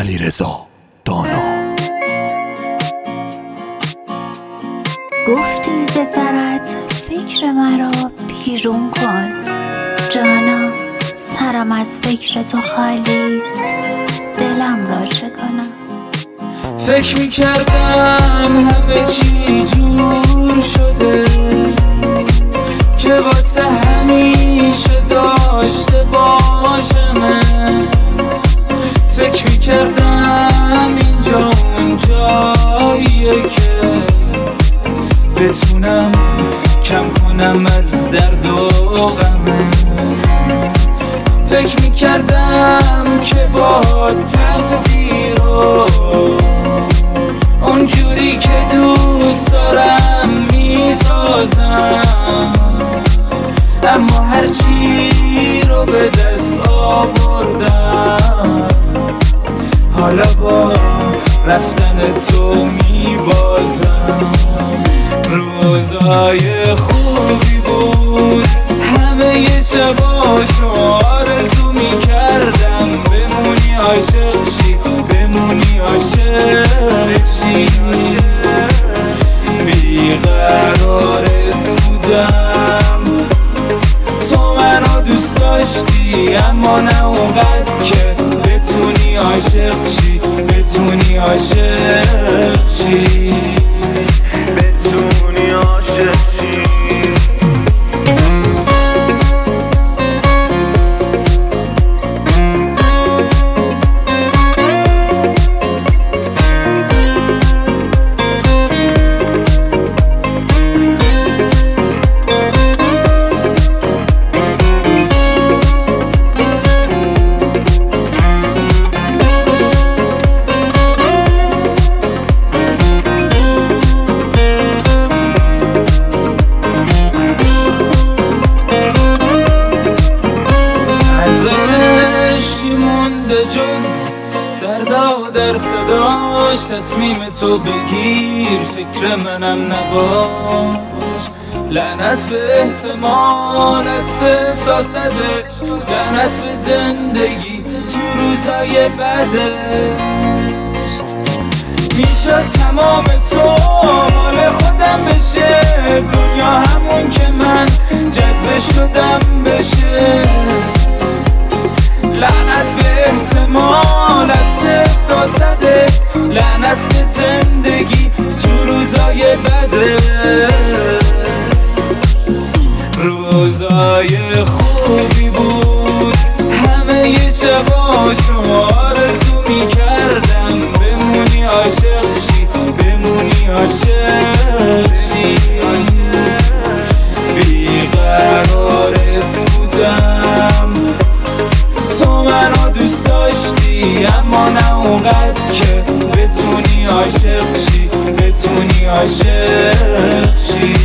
علیرضا دانا. گفتی ز سرت فکر مرا بیرون کن، جانا سرم از فکر تو خالیست، دلم را چه کنم؟ فکر میکردم همه چی جور شده که واسه همیشه داشته باشم. فکر میکردم اینجا اون جاییه که بتونم کم کنم از درد و غمه. فکر میکردم که با تقدیر و اونجوری که دوست دارم میسازم، اما هرچی رو به دست آوردم حالا با رفتن تو میبازم. روزای خوبی بود، همه یه شباشو آرزو میکردم بمونی عاشق شی، بمونی عاشق شی. بیقرارت بودم، تو منو دوست داشتی اما نه اونقدر که بتونی عاشق شی، بتونی عاشق شی، بتونی عاشق شی. جز دردا در صداش تصمیم تو بگیر، فکر منم نباش. لعنت به احتمال از 0 تا 100، لعنت به زندگی تو روزای بعدش. میشد تمام تو مال خودم بشه، دنیا همون که من جذب شدم بشه. لعنت به احتمال از 0 تا 100، لعنت به زندگی تو روزای بده. روزای خوبی بود، همه یه شباشو آرزو میکردم بمونی عاشق شی، بمونی عاشق شی. بیقرارت بودم، تو منو دوست داشتی اما نه اونقدر که بتونی عاشق شی، بتونی عاشق شی.